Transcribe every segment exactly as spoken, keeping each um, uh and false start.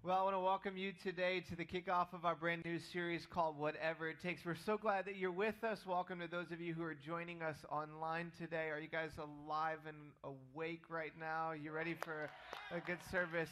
Well, I want to welcome you today to the kickoff of our brand new series called Whatever It Takes. We're so glad that you're with us. Welcome to those of you who are joining us online today. Are you guys alive and awake right now? You ready for a good service?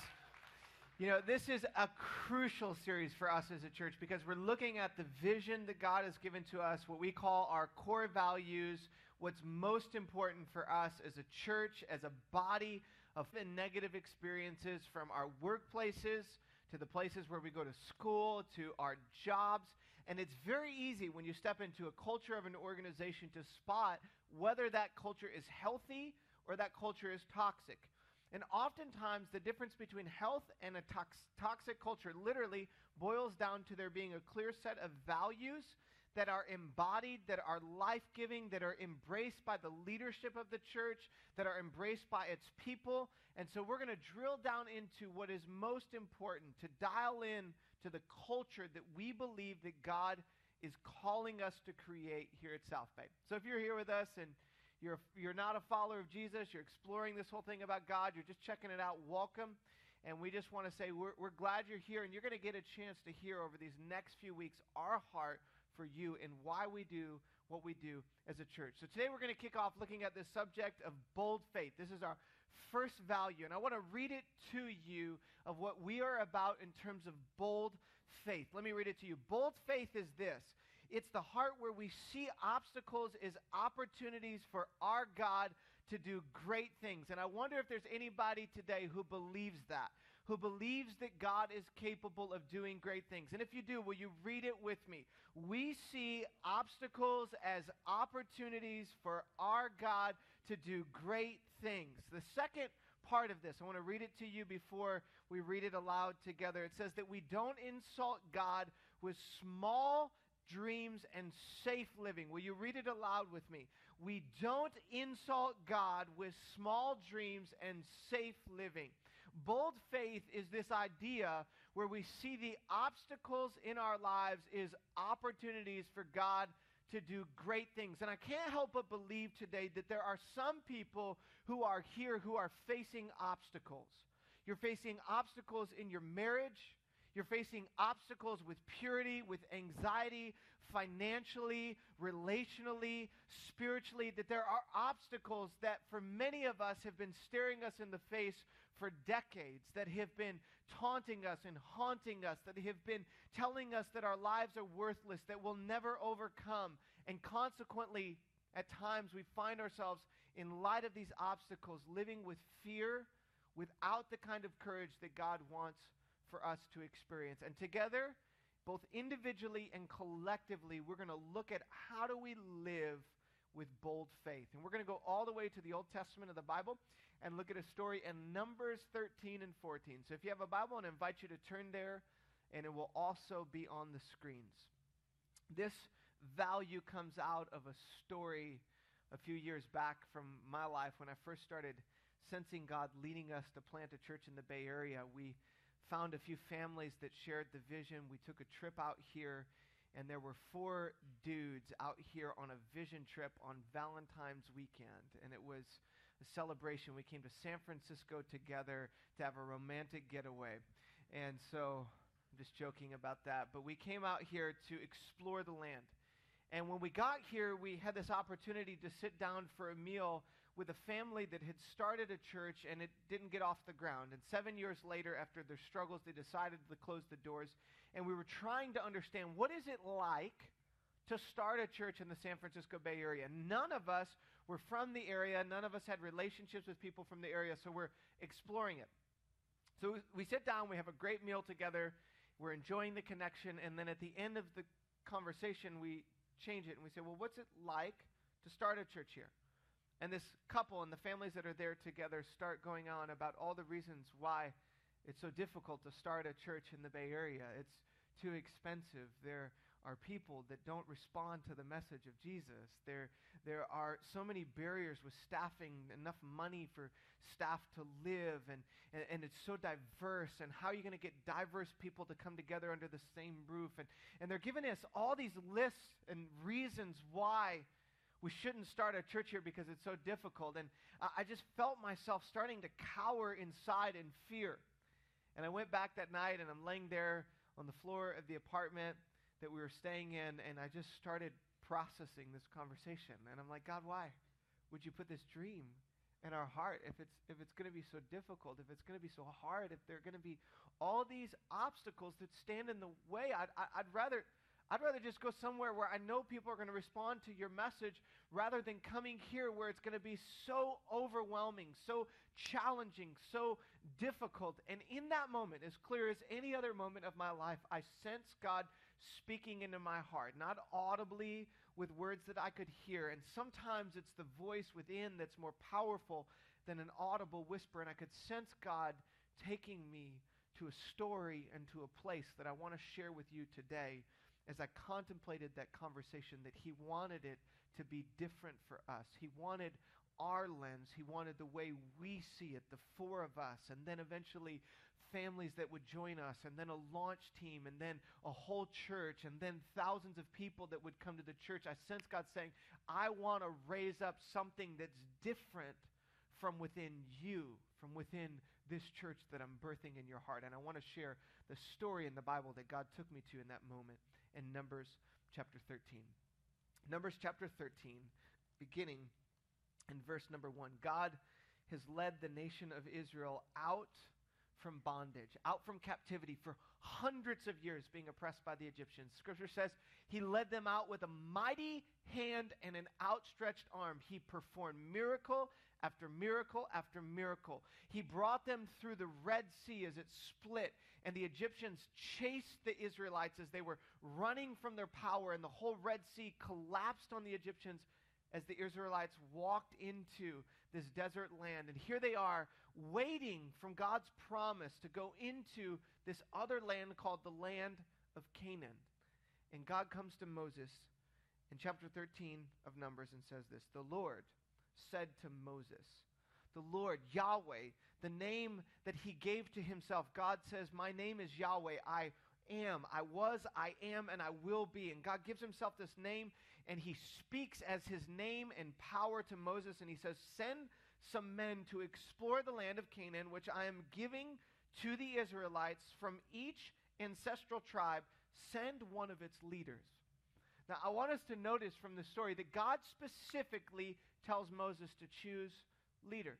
You know, this is a crucial series for us as a church because we're looking at the vision that God has given to us, what we call our core values, what's most important for us as a church, as a body, of the negative experiences from our workplaces to the places where we go to school, to our jobs. And it's very easy when you step into a culture of an organization to spot whether that culture is healthy or that culture is toxic. And oftentimes, the difference between health and a tox- toxic culture literally boils down to there being a clear set of values that are embodied, that are life-giving, that are embraced by the leadership of the church, that are embraced by its people. And so we're going to drill down into what is most important, to dial in to the culture that we believe that God is calling us to create here at South Bay. So if you're here with us and You're, you're not a follower of Jesus, you're exploring this whole thing about God, you're just checking it out, welcome. And we just want to say we're, we're glad you're here, and you're going to get a chance to hear over these next few weeks our heart for you and why we do what we do as a church. So today we're going to kick off looking at the subject of bold faith. This is our first value, and I want to read it to you of what we are about in terms of bold faith. Let me read it to you. Bold faith is this. It's the heart where we see obstacles as opportunities for our God to do great things. And I wonder if there's anybody today who believes that, who believes that God is capable of doing great things. And if you do, will you read it with me? We see obstacles as opportunities for our God to do great things. The second part of this, I want to read it to you before we read it aloud together. It says that we don't insult God with small dreams and safe living. Will you read it aloud with me? We don't insult God with small dreams and safe living. Bold faith is this idea where we see the obstacles in our lives as opportunities for God to do great things. And I can't help but believe today that there are some people who are here who are facing obstacles. You're facing obstacles in your marriage. You're facing obstacles with purity, with anxiety, financially, relationally, spiritually, that there are obstacles that for many of us have been staring us in the face for decades, that have been taunting us and haunting us, that have been telling us that our lives are worthless, that we'll never overcome. And consequently, at times we find ourselves, in light of these obstacles, living with fear, without the kind of courage that God wants for us to experience. And together, both individually and collectively, we're going to look at how do we live with bold faith. And we're going to go all the way to the Old Testament of the Bible and look at a story in Numbers thirteen and fourteen. So if you have a Bible, I want to invite you to turn there, and it will also be on the screens. This value comes out of a story a few years back from my life when I first started sensing God leading us to plant a church in the Bay Area. We found a few families that shared the vision. We took a trip out here, and there were four dudes out here on a vision trip on Valentine's weekend, and it was a celebration. We came to San Francisco together to have a romantic getaway, and so I'm just joking about that, but we came out here to explore the land. And when we got here, we had this opportunity to sit down for a meal with a family that had started a church and it didn't get off the ground. And seven years later, after their struggles, they decided to close the doors. And we were trying to understand, what is it like to start a church in the San Francisco Bay Area? None of us were from the area. None of us had relationships with people from the area, so we're exploring it. So we, we sit down, we have a great meal together, we're enjoying the connection, and then at the end of the conversation, we change it and we say, well, what's it like to start a church here? And this couple and the families that are there together start going on about all the reasons why it's so difficult to start a church in the Bay Area. It's too expensive. There are people that don't respond to the message of Jesus. There, there are so many barriers with staffing, enough money for staff to live, and, and, and it's so diverse. And how are you going to get diverse people to come together under the same roof? And, and they're giving us all these lists and reasons why we shouldn't start a church here because it's so difficult. And I, I just felt myself starting to cower inside in fear. And I went back that night, and I'm laying there on the floor of the apartment that we were staying in, and I just started processing this conversation. And I'm like, God, why would you put this dream in our heart if it's if it's going to be so difficult, if it's going to be so hard, if there are going to be all these obstacles that stand in the way? I'd, I'd rather I'd rather just go somewhere where I know people are going to respond to your message rather than coming here where it's going to be so overwhelming, so challenging, so difficult. And in that moment, as clear as any other moment of my life, I sense God speaking into my heart, not audibly with words that I could hear. And sometimes it's the voice within that's more powerful than an audible whisper. And I could sense God taking me to a story and to a place that I want to share with you today as I contemplated that conversation, that he wanted it to be different for us. He wanted our lens. He wanted the way we see it, the four of us, and then eventually families that would join us, and then a launch team, and then a whole church, and then thousands of people that would come to the church. I sense God saying, I want to raise up something that's different from within you, from within this church that I'm birthing in your heart. And I want to share the story in the Bible that God took me to in that moment in Numbers chapter thirteen. Numbers chapter thirteen, beginning in verse number one. God has led the nation of Israel out from bondage, out from captivity for hundreds of years, being oppressed by the Egyptians. Scripture says he led them out with a mighty hand and an outstretched arm. He performed miracle after miracle after miracle. He brought them through the Red Sea as it split, and the Egyptians chased the Israelites as they were running from their power, and the whole Red Sea collapsed on the Egyptians as the Israelites walked into this desert land. And here they are, waiting from God's promise to go into this other land called the land of Canaan. And God comes to Moses in chapter thirteen of Numbers and says this: the Lord said to Moses, the Lord, Yahweh, the name that he gave to himself. God says, my name is Yahweh. I am, I was, I am, and I will be. And God gives himself this name, and he speaks as his name and power to Moses, and he says, send some men to explore the land of Canaan, which I am giving to the Israelites. From each ancestral tribe, send one of its leaders. Now, I want us to notice from the story that God specifically tells Moses to choose leaders.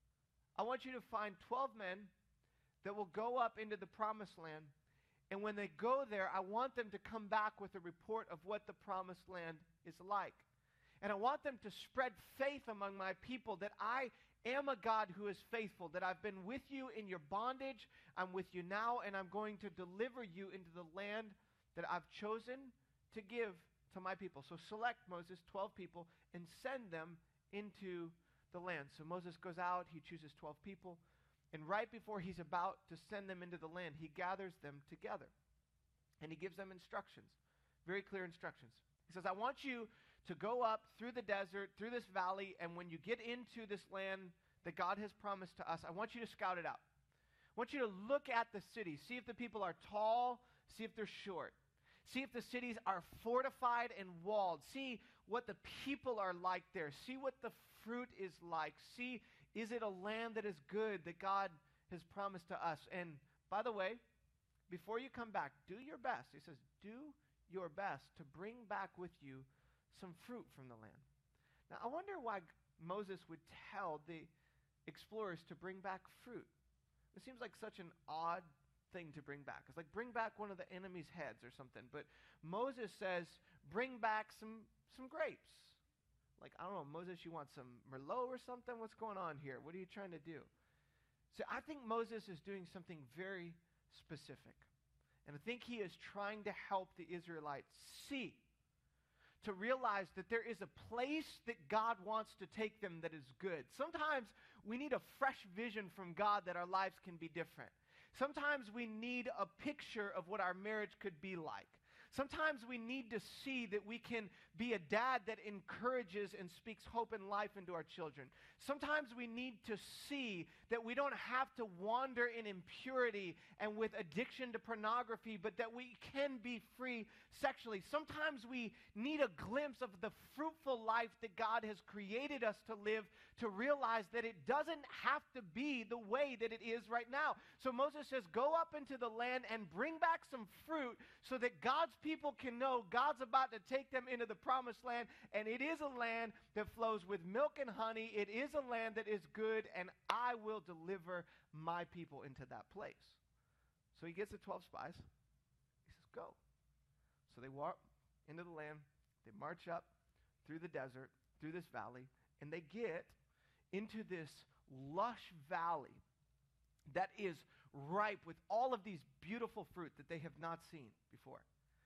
I want you to find twelve men that will go up into the promised land, and when they go there, I want them to come back with a report of what the promised land is like. And I want them to spread faith among my people that I am a God who is faithful, that I've been with you in your bondage, I'm with you now, and I'm going to deliver you into the land that I've chosen to give to my people. So select, Moses, twelve people and send them into the land. So Moses goes out, he chooses twelve people, and right before he's about to send them into the land, he gathers them together. And he gives them instructions, very clear instructions. He says, I want you to go up through the desert, through this valley, and when you get into this land that God has promised to us, I want you to scout it out. I want you to look at the city, see if the people are tall, see if they're short. See if the cities are fortified and walled. See what the people are like there. See what the fruit is like. See, is it a land that is good that God has promised to us? And by the way, before you come back, do your best. He says, do your best to bring back with you some fruit from the land. Now, I wonder why Moses would tell the explorers to bring back fruit. It seems like such an odd thing to bring back. It's like bring back one of the enemy's heads or something. But Moses says, bring back some some grapes. Like, I don't know, Moses, you want some Merlot or something? What's going on here? What are you trying to do? So I think Moses is doing something very specific. And I think he is trying to help the Israelites see, to realize that there is a place that God wants to take them that is good. Sometimes we need a fresh vision from God that our lives can be different. Sometimes we need a picture of what our marriage could be like. Sometimes we need to see that we can be a dad that encourages and speaks hope and life into our children. Sometimes we need to see that we don't have to wander in impurity and with addiction to pornography, but that we can be free sexually. Sometimes we need a glimpse of the fruitful life that God has created us to live to realize that it doesn't have to be the way that it is right now. So Moses says, go up into the land and bring back some fruit so that God's people can know God's about to take them into the promised land, and it is a land that flows with milk and honey. It is a land that is good, and I will deliver my people into that place. So he gets the twelve spies. He says, go. So they walk into the land. They march up through the desert, through this valley, and they get into this lush valley that is ripe with all of these beautiful fruit that they have not seen before.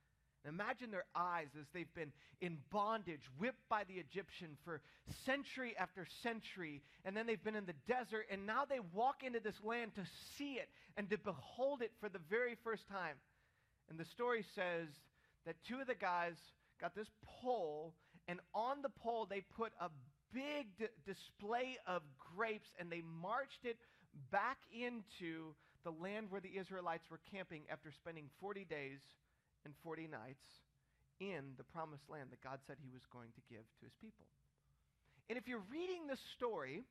Imagine their eyes as they've been in bondage, whipped by the Egyptian for century after century, and then they've been in the desert, and now they walk into this land to see it and to behold it for the very first time. And the story says that two of the guys got this pole, and on the pole they put a big d- display of grapes, and they marched it back into the land where the Israelites were camping after spending forty days and forty nights in the promised land that God said he was going to give to his people. And if you're reading the story,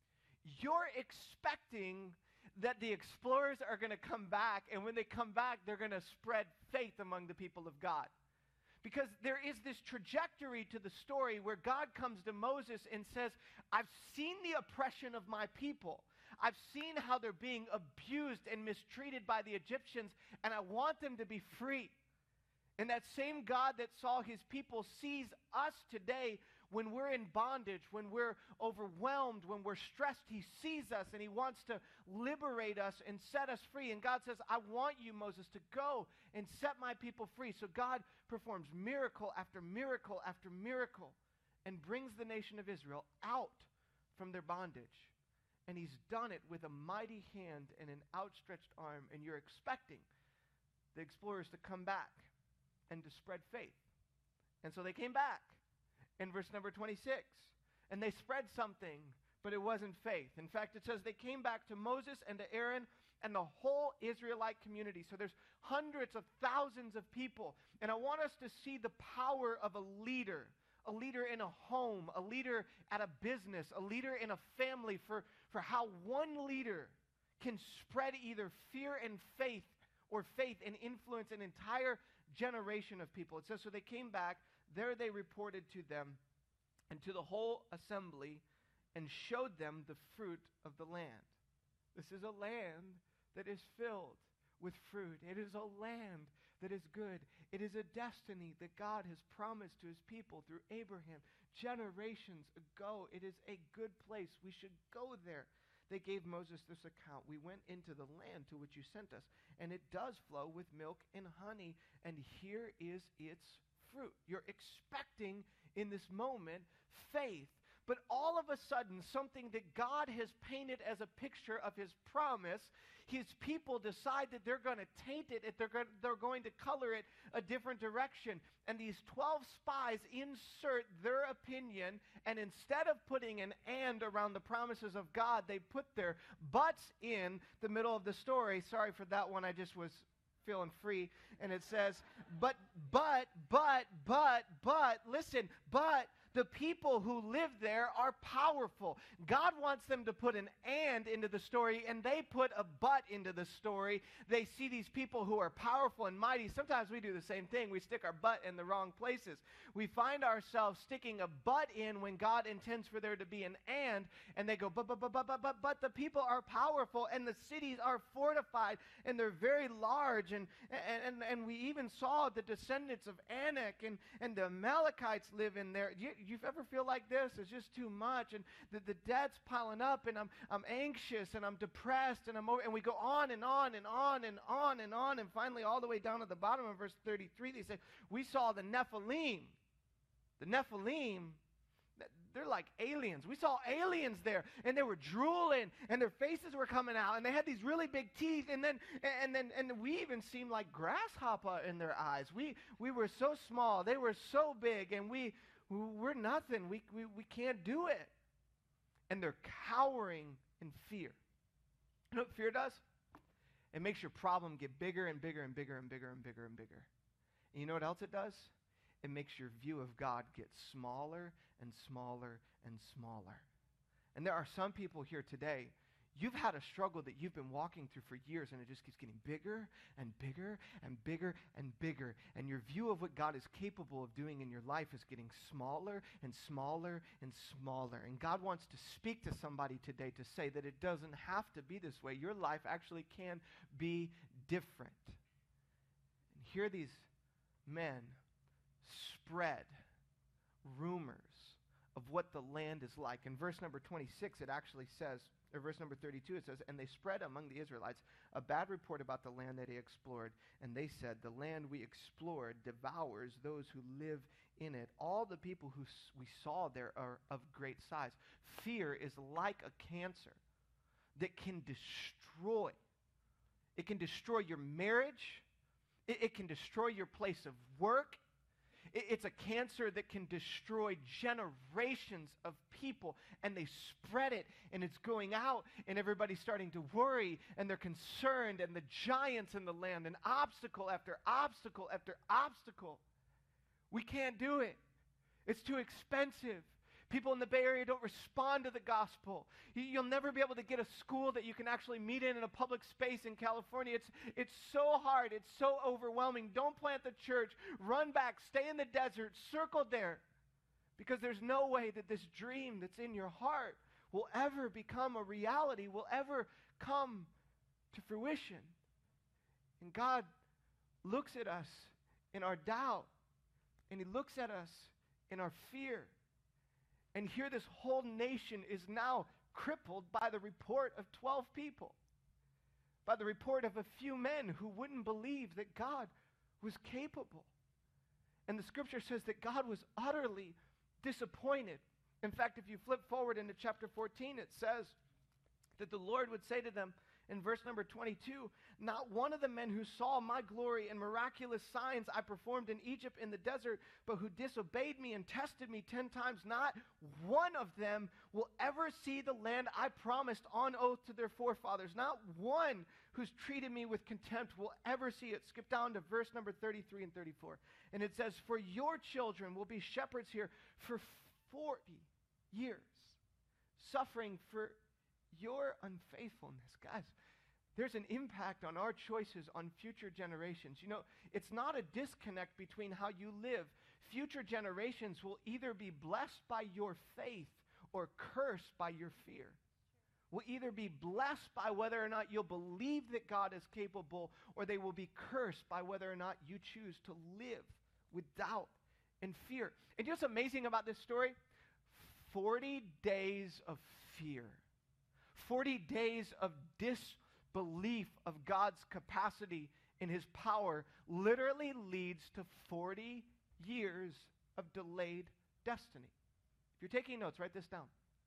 you're expecting that the explorers are going to come back, and when they come back, they're going to spread faith among the people of God. Because there is this trajectory to the story where God comes to Moses and says, I've seen the oppression of my people. I've seen how they're being abused and mistreated by the Egyptians, and I want them to be free. And that same God that saw his people sees us today when we're in bondage, when we're overwhelmed, when we're stressed. He sees us and he wants to liberate us and set us free. And God says, I want you, Moses, to go and set my people free. So God performs miracle after miracle after miracle and brings the nation of Israel out from their bondage. And he's done it with a mighty hand and an outstretched arm. And you're expecting the explorers to come back and to spread faith. And so they came back in verse number twenty-six. And they spread something, but it wasn't faith. In fact, it says they came back to Moses and to Aaron and the whole Israelite community. So there's hundreds of thousands of people. And I want us to see the power of a leader. A leader in a home, a leader at a business, a leader in a family, for, for how one leader can spread either fear and faith or faith and influence an entire generation of people. It says, so they came back, there they reported to them and to the whole assembly and showed them the fruit of the land. This is a land that is filled with fruit. It is a land that is good. It is a destiny that God has promised to his people through Abraham generations ago. It is a good place. We should go there. They gave Moses this account. We went into the land to which you sent us, and it does flow with milk and honey, and here is its fruit. You're expecting in this moment faith. But all of a sudden, something that God has painted as a picture of his promise, his people decide that they're going to taint it, they're going, they're going to color it a different direction. And these twelve spies insert their opinion, and instead of putting an and around the promises of God, they put their buts in the middle of the story. Sorry for that one, I just was feeling free. And it says, but, but, but, but, but, listen, but the people who live there are powerful. God wants them to put an and into the story, and they put a but into the story. They see these people who are powerful and mighty. Sometimes we do the same thing. We stick our butt in the wrong places. We find ourselves sticking a but in when God intends for there to be an and, and they go, but, but, but, but, but, but, but the people are powerful, and the cities are fortified, and they're very large, and, and, and, and we even saw the descendants of Anak, and, and the Amalekites live in there. You, you've ever feel like this? It's just too much, and the, the debt's piling up, and I'm I'm anxious, and I'm depressed, and I'm over, and we go on and on and on and on and on, and finally all the way down at the bottom of verse thirty-three, they say, we saw the Nephilim. The Nephilim, they're like aliens. We saw aliens there, and they were drooling, and their faces were coming out, and they had these really big teeth, and then and then and we even seemed like grasshopper in their eyes. We we were so small, they were so big, and we we're nothing. We we we can't do it. And they're cowering in fear. You know what fear does? It makes your problem get bigger and bigger and bigger and bigger and bigger and bigger. And you know what else it does? It makes your view of God get smaller and smaller and smaller. And there are some people here today, you've had a struggle that you've been walking through for years, and it just keeps getting bigger and bigger and bigger and bigger. And your view of what God is capable of doing in your life is getting smaller and smaller and smaller. And God wants to speak to somebody today to say that it doesn't have to be this way. Your life actually can be different. And here these men spread rumors of what the land is like. In verse number twenty-six, it actually says, or verse number thirty-two, it says, and they spread among the Israelites a bad report about the land that they explored. And they said, the land we explored devours those who live in it. All the people who s- we saw there are of great size. Fear is like a cancer that can destroy. It can destroy your marriage. It, it can destroy your place of work. It's a cancer that can destroy generations of people, and they spread it, and it's going out, and everybody's starting to worry, and they're concerned, and the giants in the land, and obstacle after obstacle after obstacle. We can't do it. It's too expensive. People in the Bay Area don't respond to the gospel. You'll never be able to get a school that you can actually meet in in a public space in California. It's, it's so hard. It's so overwhelming. Don't plant the church. Run back. Stay in the desert. Circle there. Because there's no way that this dream that's in your heart will ever become a reality, will ever come to fruition. And God looks at us in our doubt, and He looks at us in our fear. And here this whole nation is now crippled by the report of twelve people, by the report of a few men who wouldn't believe that God was capable. And the scripture says that God was utterly disappointed. In fact, if you flip forward into chapter fourteen, it says that the Lord would say to them in verse number twenty-two, not one of the men who saw my glory and miraculous signs I performed in Egypt in the desert, but who disobeyed me and tested me ten times, not one of them will ever see the land I promised on oath to their forefathers. Not one who's treated me with contempt will ever see it. Skip down to verse number thirty-three and thirty-four. And it says, for your children will be shepherds here for forty years, suffering for your unfaithfulness. Guys, there's an impact on our choices on future generations. You know, it's not a disconnect between how you live. Future generations will either be blessed by your faith or cursed by your fear. Will either be blessed by whether or not you'll believe that God is capable, or they will be cursed by whether or not you choose to live with doubt and fear. And you know what's amazing about this story? forty days of fear. forty days of disbelief of God's capacity in His power literally leads to forty years of delayed destiny. If you're taking notes, write this down.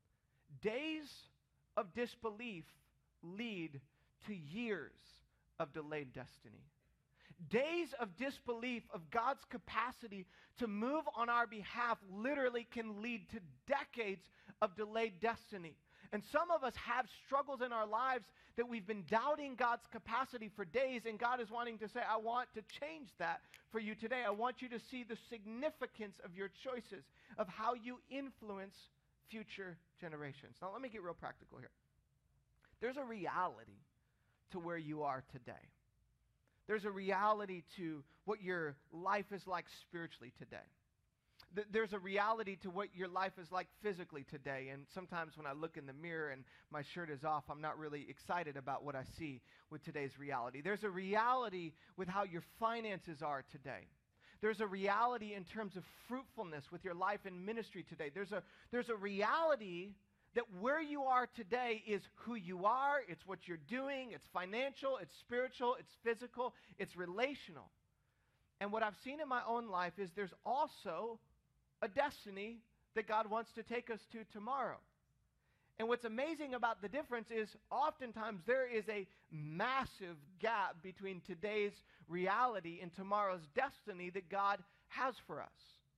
Days of disbelief lead to years of delayed destiny. Days of disbelief of God's capacity to move on our behalf literally can lead to decades of delayed destiny. And some of us have struggles in our lives that we've been doubting God's capacity for days, and God is wanting to say, I want to change that for you today. I want you to see the significance of your choices, of how you influence future generations. Now, let me get real practical here. There's a reality to where you are today. There's a reality to what your life is like spiritually today. Th- there's a reality to what your life is like physically today. And sometimes when I look in the mirror and my shirt is off, I'm not really excited about what I see with today's reality. There's a reality with how your finances are today. There's a reality in terms of fruitfulness with your life and ministry today. There's a, there's a reality that where you are today is who you are, it's what you're doing, it's financial, it's spiritual, it's physical, it's relational. And what I've seen in my own life is there's also a destiny that God wants to take us to tomorrow. And what's amazing about the difference is oftentimes there is a massive gap between today's reality and tomorrow's destiny that God has for us.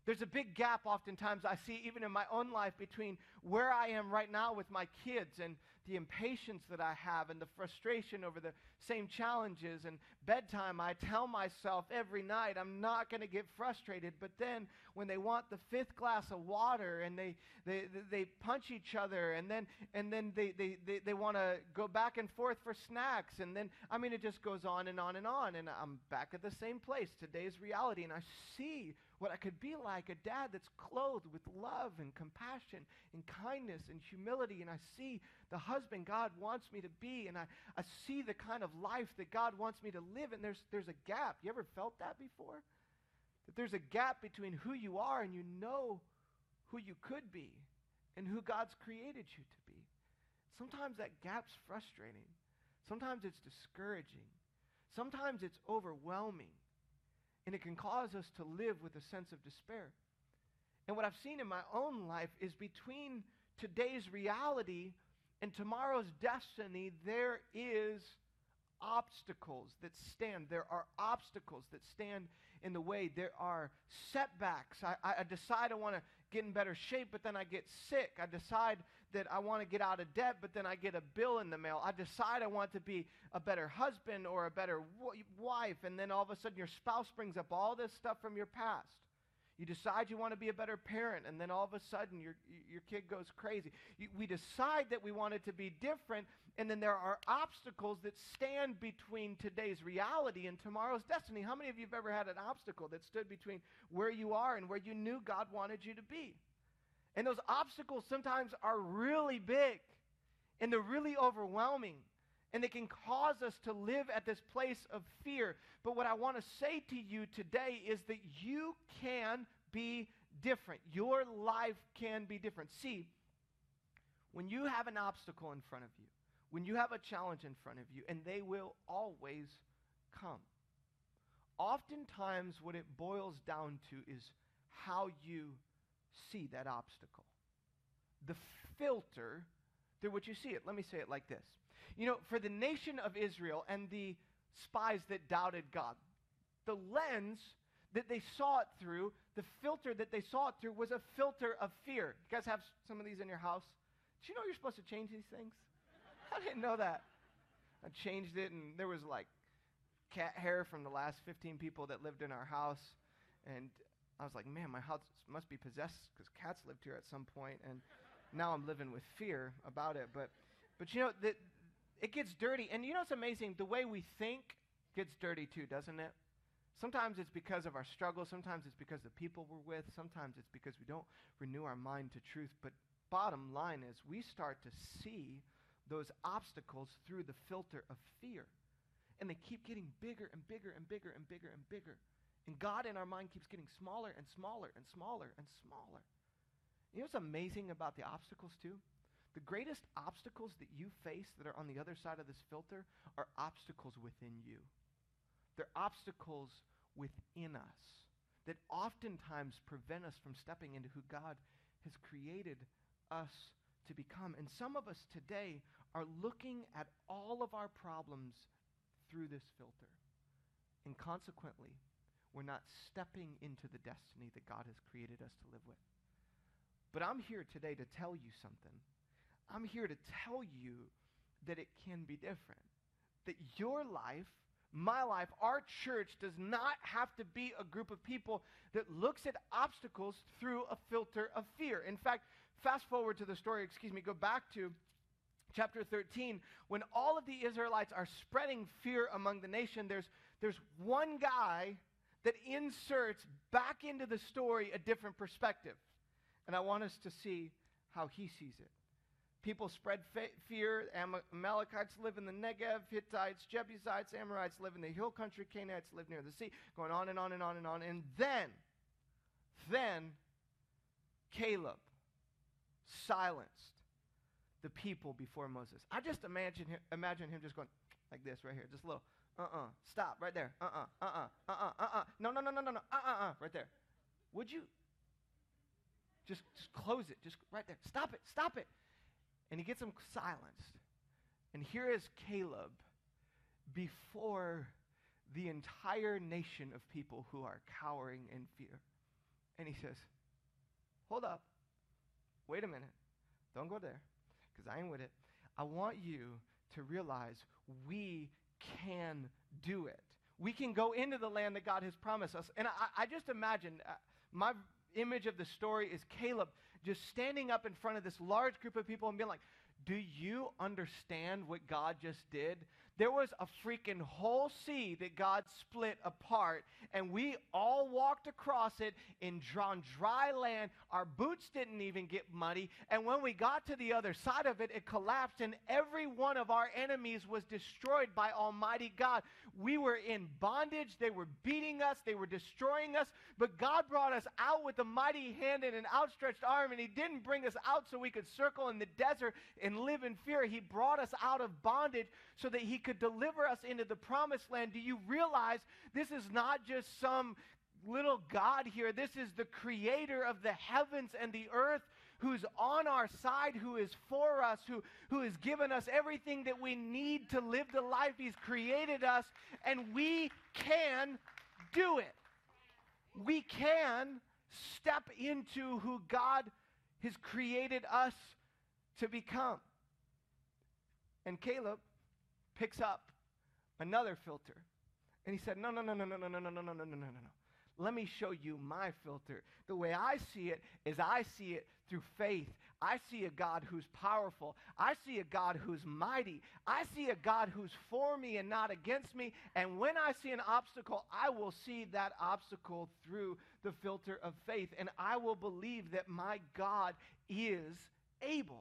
There's a big gap oftentimes I see even in my own life between where I am right now with my kids and the impatience that I have and the frustration over the same challenges and bedtime. I tell myself every night I'm not going to get frustrated, but then when they want the fifth glass of water and they they, they punch each other and then and then they, they, they, they want to go back and forth for snacks and then, I mean, it just goes on and on and on and I'm back at the same place. Today's reality, and I see what I could be like, a dad that's clothed with love and compassion and kindness and humility. And I see the husband God wants me to be. And I, I see the kind of life that God wants me to live. And there's, there's a gap. You ever felt that before? That there's a gap between who you are and you know who you could be and who God's created you to be. Sometimes that gap's frustrating. Sometimes it's discouraging. Sometimes it's overwhelming. And it can cause us to live with a sense of despair. And what I've seen in my own life is between today's reality and tomorrow's destiny, there is obstacles that stand. There are obstacles that stand in the way. There are setbacks. I, I decide I want to get in better shape, but then I get sick. I decide that I want to get out of debt, but then I get a bill in the mail. I decide I want to be a better husband or a better w- wife, and then all of a sudden your spouse brings up all this stuff from your past. You decide you want to be a better parent, and then all of a sudden your, your kid goes crazy. You, we decide that we want it to be different, and then there are obstacles that stand between today's reality and tomorrow's destiny. How many of you have ever had an obstacle that stood between where you are and where you knew God wanted you to be? And those obstacles sometimes are really big, and they're really overwhelming, and they can cause us to live at this place of fear. But what I want to say to you today is that you can be different. Your life can be different. See, when you have an obstacle in front of you, when you have a challenge in front of you, and they will always come, oftentimes what it boils down to is how you see that obstacle. The filter through which you see it. Let me say it like this. You know, for the nation of Israel and the spies that doubted God, the lens that they saw it through, the filter that they saw it through was a filter of fear. You guys have some of these in your house? Did you know you're supposed to change these things? I didn't know that. I changed it, and there was like cat hair from the last fifteen people that lived in our house, and I was like, man, my house must be possessed because cats lived here at some point, and now I'm living with fear about it. But, but you know, the, it gets dirty. And you know what's amazing? The way we think gets dirty too, doesn't it? Sometimes it's because of our struggle. Sometimes it's because of the people we're with. Sometimes it's because we don't renew our mind to truth. But bottom line is we start to see those obstacles through the filter of fear. And they keep getting bigger and bigger and bigger and bigger and bigger. And God in our mind keeps getting smaller and smaller and smaller and smaller. You know what's amazing about the obstacles too? The greatest obstacles that you face that are on the other side of this filter are obstacles within you. They're obstacles within us that oftentimes prevent us from stepping into who God has created us to become. And some of us today are looking at all of our problems through this filter. And consequently, we're not stepping into the destiny that God has created us to live with. But I'm here today to tell you something. I'm here to tell you that it can be different. That your life, my life, our church does not have to be a group of people that looks at obstacles through a filter of fear. In fact, fast forward to the story, excuse me, go back to chapter thirteen. When all of the Israelites are spreading fear among the nation, there's, there's one guy that inserts back into the story a different perspective. And I want us to see how he sees it. People spread fa- fear. Am- Amalekites live in the Negev. Hittites, Jebusites, Amorites live in the hill country. Canaanites live near the sea. Going on and on and on and on. And then, then Caleb silenced the people before Moses. I just imagine him, imagine him just going like this right here. Just a little, uh-uh, stop right there. Uh-uh, uh-uh, uh-uh, uh-uh. No, no, no, no, no, no, uh-uh, uh, right there. Would you just, just close it, just right there. Stop it, stop it. And he gets them silenced. And here is Caleb before the entire nation of people who are cowering in fear. And he says, hold up. Wait a minute. Don't go there, because I ain't with it. I want you to realize we can do it. We can go into the land that God has promised us. And I, I just imagine, uh, my image of the story is Caleb just standing up in front of this large group of people and being like, do you understand what God just did? There was a freaking whole sea that God split apart, and we all walked across it in on dry land. Our boots didn't even get muddy, and when we got to the other side of it, it collapsed, and every one of our enemies was destroyed by Almighty God. We were in bondage. They were beating us. They were destroying us, but God brought us out with a mighty hand and an outstretched arm, and he didn't bring us out so we could circle in the desert and live in fear. He brought us out of bondage so that he could deliver us into the promised land. Do you realize this is not just some little God here? This is the creator of the heavens and the earth, who's on our side, who is for us, who, who has given us everything that we need to live the life he's created us, and we can do it. We can step into who God has created us to become. And Caleb picks up another filter, and he said, no, no, no, no, no, no, no, no, no, no, no, no, no, no. Let me show you my filter. The way I see it is I see it through faith. I see a God who's powerful. I see a God who's mighty. I see a God who's for me and not against me. And when I see an obstacle, I will see that obstacle through the filter of faith. And I will believe that my God is able.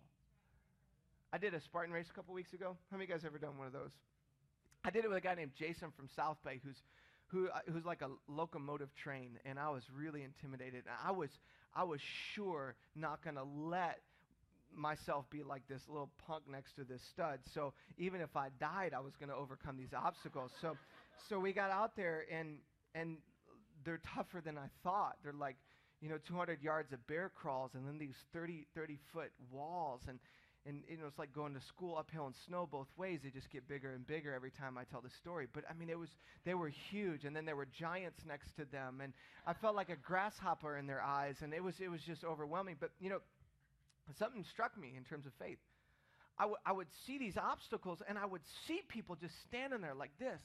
I did a Spartan race a couple weeks ago. How many of you guys ever done one of those? I did it with a guy named Jason from South Bay, who's who uh, who's like a locomotive train, and I was really intimidated. I was I was sure not going to let myself be like this little punk next to this stud. So even if I died, I was going to overcome these obstacles. So so we got out there, and and they're tougher than I thought. They're like, you know, two hundred yards of bear crawls, and then these thirty, thirty foot walls, and And, you know, it's like going to school uphill in snow both ways. They just get bigger and bigger every time I tell the story. But, I mean, it was they were huge, and then there were giants next to them. And I felt like a grasshopper in their eyes, and it was it was just overwhelming. But, you know, something struck me in terms of faith. I, w- I would see these obstacles, and I would see people just standing there like this.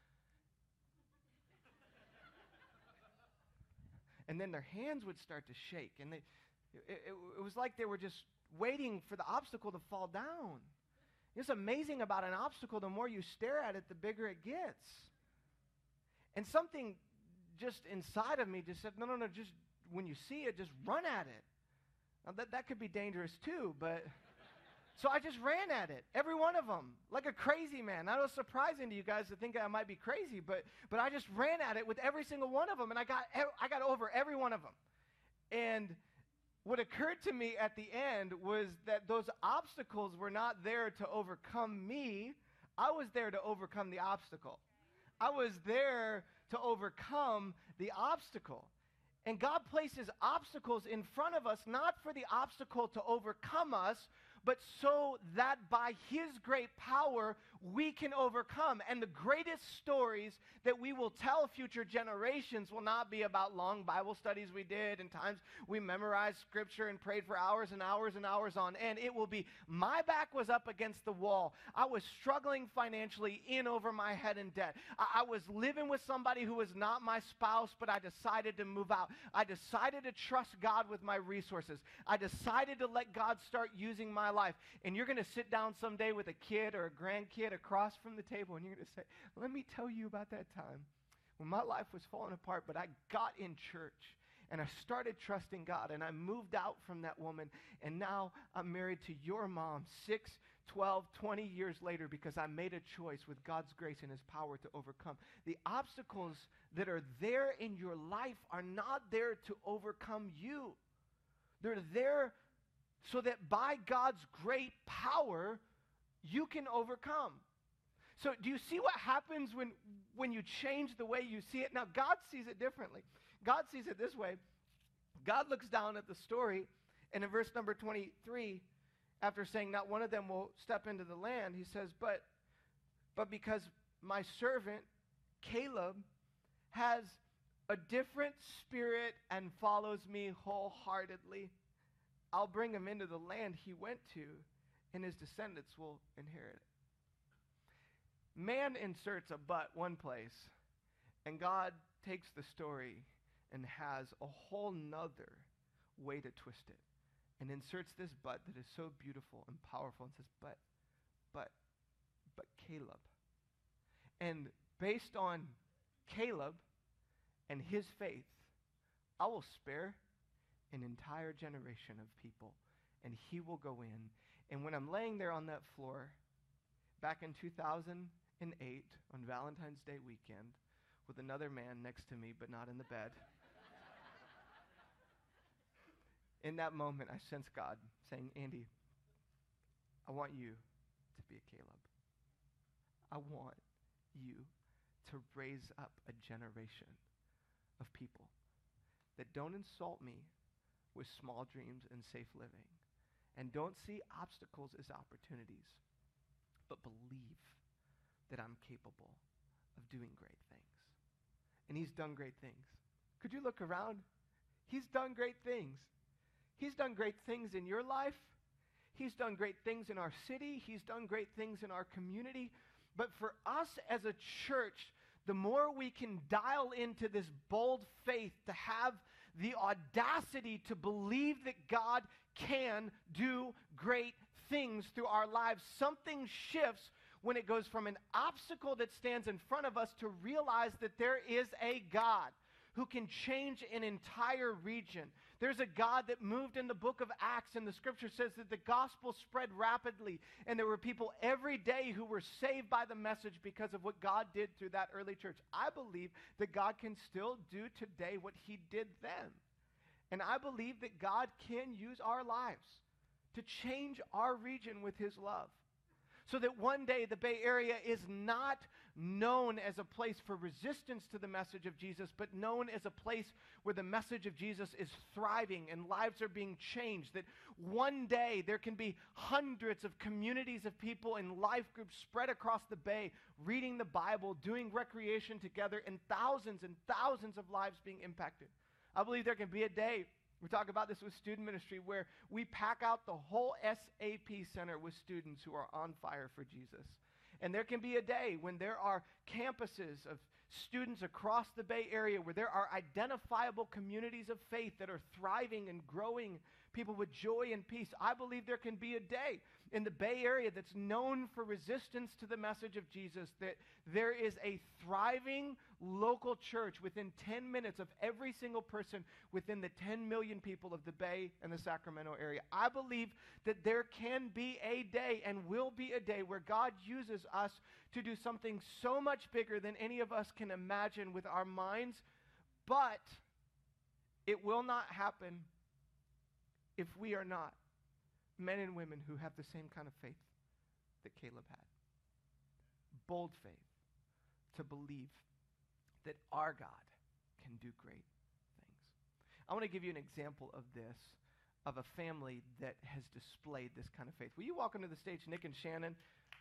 And then their hands would start to shake, and they, it, it, it was like they were just waiting for the obstacle to fall down. It's amazing about an obstacle. The more you stare at it, the bigger it gets. And something just inside of me just said, no, no, no, just when you see it, just run at it. Now, that, that could be dangerous too, but... So I just ran at it, every one of them, like a crazy man. That was surprising to you guys to think I might be crazy, but but I just ran at it with every single one of them, and I got I got over every one of them. And what occurred to me at the end was that those obstacles were not there to overcome me. I was there to overcome the obstacle. I was there to overcome the obstacle. And God places obstacles in front of us, not for the obstacle to overcome us, but so that by his great power, we can overcome. And the greatest stories that we will tell future generations will not be about long Bible studies we did and times we memorized scripture and prayed for hours and hours and hours on end. It will be, my back was up against the wall. I was struggling financially, in over my head in debt. I, I was living with somebody who was not my spouse, but I decided to move out. I decided to trust God with my resources. I decided to let God start using my life. And you're going to sit down someday with a kid or a grandkid across from the table, and you're going to say, let me tell you about that time when my life was falling apart, but I got in church and I started trusting God, and I moved out from that woman, and now I'm married to your mom six, twelve, twenty years later because I made a choice with God's grace and his power to overcome. The obstacles that are there in your life are not there to overcome you. They're there so that by God's great power, you can overcome. So do you see what happens when, when you change the way you see it? Now, God sees it differently. God sees it this way. God looks down at the story, and in verse number twenty-three, after saying not one of them will step into the land, he says, but, but because my servant Caleb has a different spirit and follows me wholeheartedly, I'll bring him into the land he went to, and his descendants will inherit it. Man inserts a but one place, and God takes the story and has a whole nother way to twist it, and inserts this but that is so beautiful and powerful, and says, but, but, but Caleb. And based on Caleb and his faith, I will spare an entire generation of people, and he will go in. And when I'm laying there on that floor, back in two thousand eight, on Valentine's Day weekend, with another man next to me, but not in the bed, in that moment, I sense God saying, Andy, I want you to be a Caleb. I want you to raise up a generation of people that don't insult me with small dreams and safe living, and don't see obstacles as opportunities, but believe that I'm capable of doing great things. And he's done great things. Could you look around? He's done great things. He's done great things in your life. He's done great things in our city. He's done great things in our community. But for us as a church, the more we can dial into this bold faith to have the audacity to believe that God can do great things through our lives, something shifts when it goes from an obstacle that stands in front of us to realize that there is a God who can change an entire region. There's a God that moved in the book of Acts, and the scripture says that the gospel spread rapidly, and there were people every day who were saved by the message because of what God did through that early church. I believe that God can still do today what he did then. And I believe that God can use our lives to change our region with his love, so that one day the Bay Area is not known as a place for resistance to the message of Jesus, but known as a place where the message of Jesus is thriving and lives are being changed. That one day there can be hundreds of communities of people in life groups spread across the Bay, reading the Bible, doing recreation together, and thousands and thousands of lives being impacted. I believe there can be a day, we talk about this with student ministry, where we pack out the whole S A P Center with students who are on fire for Jesus. And there can be a day when there are campuses of students across the Bay Area where there are identifiable communities of faith that are thriving and growing, people with joy and peace. I believe there can be a day in the Bay Area that's known for resistance to the message of Jesus, that there is a thriving local church within ten minutes of every single person within the ten million people of the Bay and the Sacramento area. I believe that there can be a day and will be a day where God uses us to do something so much bigger than any of us can imagine with our minds, but it will not happen if we are not men and women who have the same kind of faith that Caleb had. Bold faith to believe that our God can do great things. I want to give you an example of this, of a family that has displayed this kind of faith. Will you welcome to the stage Nick and Shannon?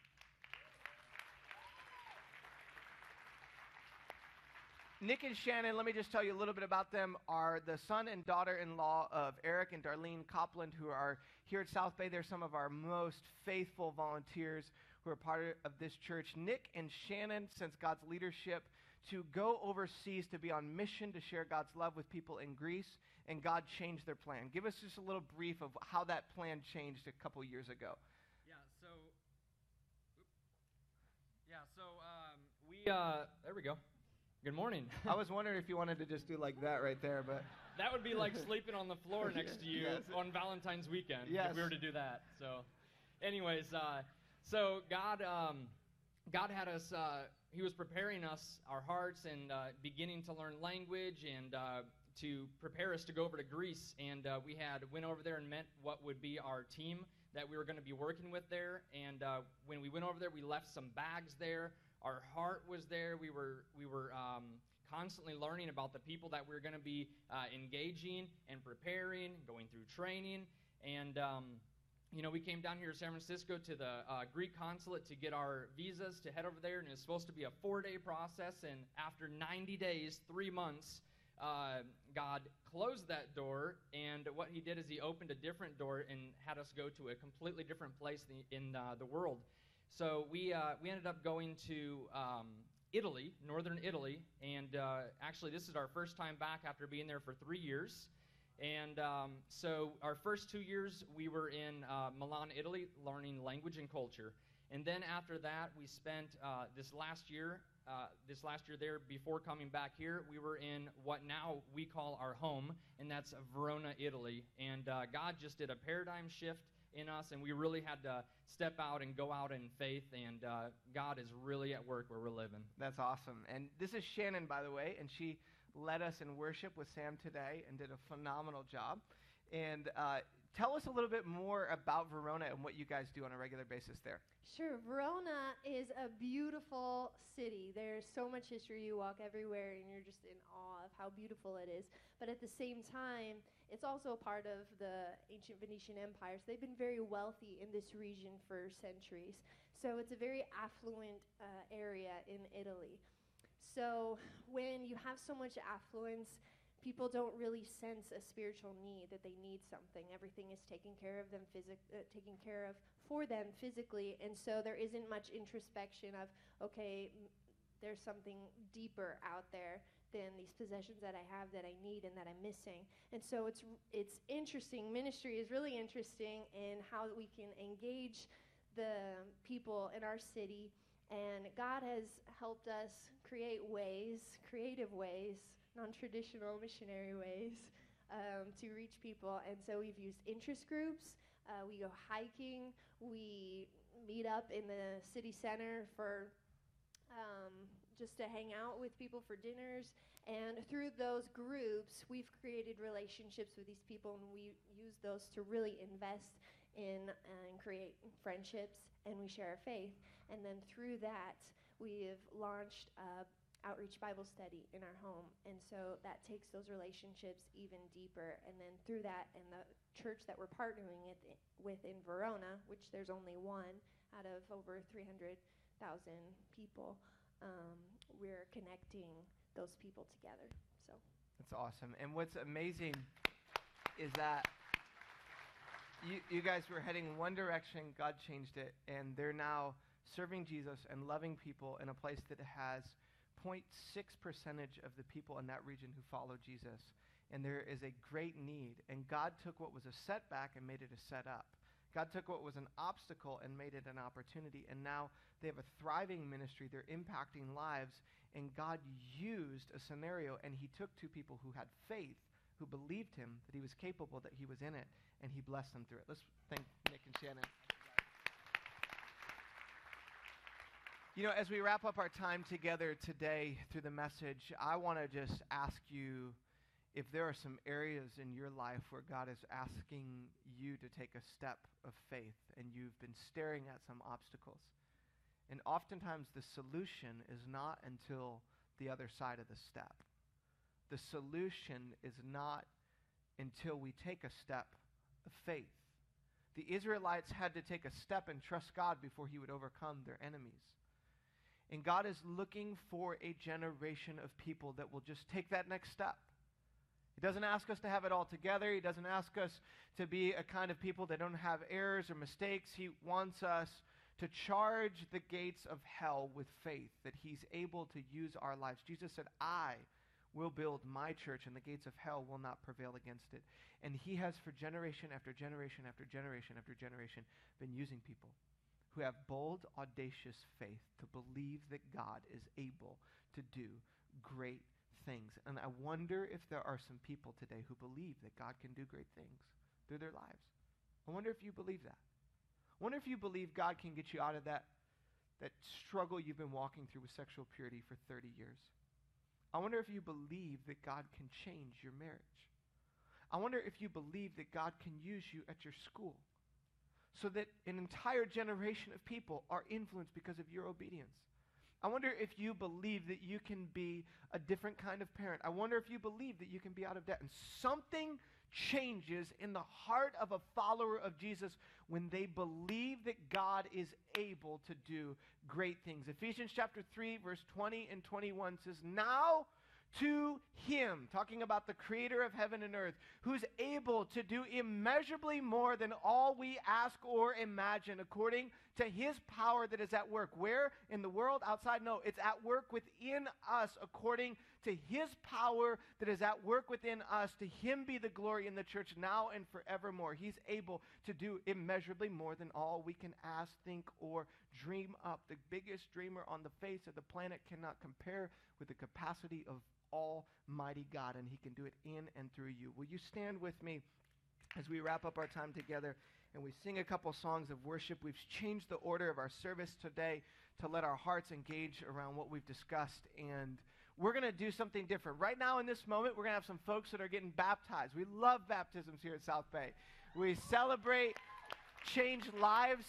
Nick and Shannon, let me just tell you a little bit about them, are the son and daughter-in-law of Eric and Darlene Copland, who are here at South Bay. They're some of our most faithful volunteers who are part of this church. Nick and Shannon sense God's leadership to go overseas to be on mission to share God's love with people in Greece, and God changed their plan. Give us just a little brief of how that plan changed a couple years ago. Yeah, so, yeah, so um, we, uh, there we go. Good morning. I was wondering if you wanted to just do like that right there, but that would be like sleeping on the floor next to you yes. on Valentine's weekend yes. if we were to do that. So, anyways, uh, so God, um, God had us. Uh, he was preparing us, our hearts, and uh, beginning to learn language, and uh, to prepare us to go over to Greece. And uh, we had went over there and met what would be our team that we were going to be working with there. And uh, when we went over there, we left some bags there. Our heart was there. We were we were um, constantly learning about the people that we were going to be uh, engaging and preparing, going through training. And, um, you know, we came down here to San Francisco to the uh, Greek consulate to get our visas to head over there. And it was supposed to be a four-day process. And after ninety days, three months, uh, God closed that door, and what he did is he opened a different door and had us go to a completely different place in, in uh, the world. So we uh, we ended up going to um, Italy, northern Italy, and uh, actually this is our first time back after being there for three years. And um, so our first two years we were in uh, Milan, Italy, learning language and culture. And then after that, we spent uh, this last year, uh, this last year there, before coming back here, we were in what now we call our home, and that's Verona, Italy. And uh, God just did a paradigm shift in us, and we really had to step out and go out in faith, and uh, God is really at work where we're living. That's awesome. And this is Shannon, by the way, and she led us in worship with Sam today and did a phenomenal job. And uh, tell us a little bit more about Verona and what you guys do on a regular basis there. Sure. Verona is a beautiful city. There's so much history. You walk everywhere and you're just in awe of how beautiful it is. But at the same time, it's also a part of the ancient Venetian Empire. So they've been very wealthy in this region for centuries. So it's a very affluent uh, area in Italy. So when you have so much affluence, people don't really sense a spiritual need, that they need something. Everything is taken care of them, physic- uh, taken care of for them physically, and so there isn't much introspection of, okay, m- there's something deeper out there than these possessions that I have that I need and that I'm missing. And so it's r- it's interesting. Ministry is really interesting in how we can engage the people in our city. And God has helped us create ways, creative ways, non-traditional missionary ways um, to reach people. And so we've used interest groups. Uh, we go hiking. We meet up in the city center for um, just to hang out with people for dinners. And through those groups, we've created relationships with these people, and we use those to really invest in uh, and create friendships, and we share our faith. And then through that, we've launched a outreach Bible study in our home. And so that takes those relationships even deeper. And then through that, and the church that we're partnering with, with in Verona, which there's only one out of over three hundred thousand people, um, we're connecting those people together. So That's awesome. And what's amazing is that you, you guys were heading one direction, God changed it, and they're now serving Jesus and loving people in a place that has zero point six percentage of the people in that region who follow Jesus. And there is a great need. And God took what was a setback and made it a setup. God took what was an obstacle and made it an opportunity. And now they have a thriving ministry. They're impacting lives. And God used a scenario, and he took two people who had faith, who believed him, that he was capable, that he was in it, and he blessed them through it. Let's thank Nick and Shannon. You know, as we wrap up our time together today through the message, I want to just ask you if there are some areas in your life where God is asking you to take a step of faith and you've been staring at some obstacles. And oftentimes the solution is not until the other side of the step. The solution is not until we take a step of faith. The Israelites had to take a step and trust God before he would overcome their enemies. And God is looking for a generation of people that will just take that next step. He doesn't ask us to have it all together. He doesn't ask us to be a kind of people that don't have errors or mistakes. He wants us to charge the gates of hell with faith, that he's able to use our lives. Jesus said, I will build my church, and the gates of hell will not prevail against it. And he has, for generation after generation after generation after generation, been using people who have bold, audacious faith to believe that God is able to do great things. And I wonder if there are some people today who believe that God can do great things through their lives. I wonder if you believe that. I wonder if you believe God can get you out of that, that struggle you've been walking through with sexual purity for thirty years. I wonder if you believe that God can change your marriage. I wonder if you believe that God can use you at your school, so that an entire generation of people are influenced because of your obedience. I wonder if you believe that you can be a different kind of parent. I wonder if you believe that you can be out of debt. And something changes in the heart of a follower of Jesus when they believe that God is able to do great things. Ephesians chapter three, verse twenty and twenty-one says, now to him, talking about the creator of heaven and earth, who's able to do immeasurably more than all we ask or imagine, according to his power that is at work. Where? In the world? Outside? No, it's at work within us, according to his power that is at work within us. To him be the glory in the church now and forevermore. He's able to do immeasurably more than all we can ask, think, or dream up. The biggest dreamer on the face of the planet cannot compare with the capacity of Almighty God, and he can do it in and through you. Will you stand with me as we wrap up our time together and we sing a couple songs of worship? We've changed the order of our service today to let our hearts engage around what we've discussed, and we're going to do something different. Right now in this moment, we're going to have some folks that are getting baptized. We love baptisms here at South Bay. We celebrate changed lives.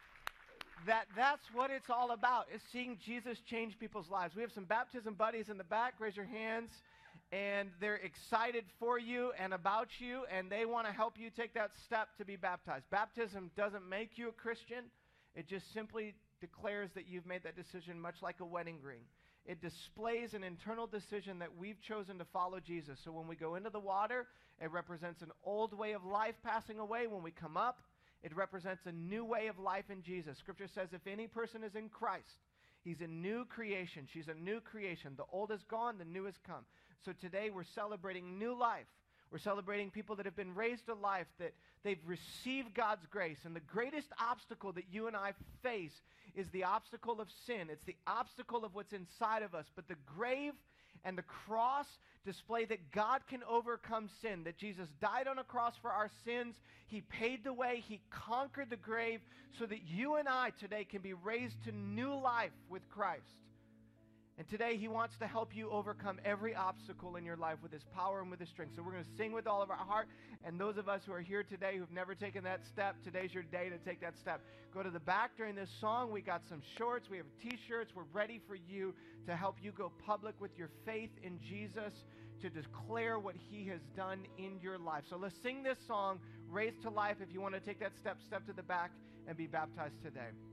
That that's what it's all about, is seeing Jesus change people's lives. We have some baptism buddies in the back. Raise your hands. And they're excited for you and about you, and they want to help you take that step to be baptized. Baptism doesn't make you a Christian. It just simply declares that you've made that decision, much like a wedding ring. It displays an internal decision that we've chosen to follow Jesus. So when we go into the water, it represents an old way of life passing away. When we come up, it represents a new way of life in Jesus. Scripture says if any person is in Christ, he's a new creation. She's a new creation. The old is gone, the new has come. So today we're celebrating new life. We're celebrating people that have been raised to life, that they've received God's grace. And the greatest obstacle that you and I face is the obstacle of sin. It's the obstacle of what's inside of us. But the grave and the cross display that God can overcome sin, that Jesus died on a cross for our sins. He paid the way. He conquered the grave so that you and I today can be raised to new life with Christ. And today he wants to help you overcome every obstacle in your life with his power and with his strength. So we're going to sing with all of our heart. And those of us who are here today who've never taken that step, today's your day to take that step. Go to the back during this song. We got some shorts. We have t-shirts. We're ready for you to help you go public with your faith in Jesus, to declare what he has done in your life. So let's sing this song, Raised to Life. If you want to take that step, step to the back and be baptized today.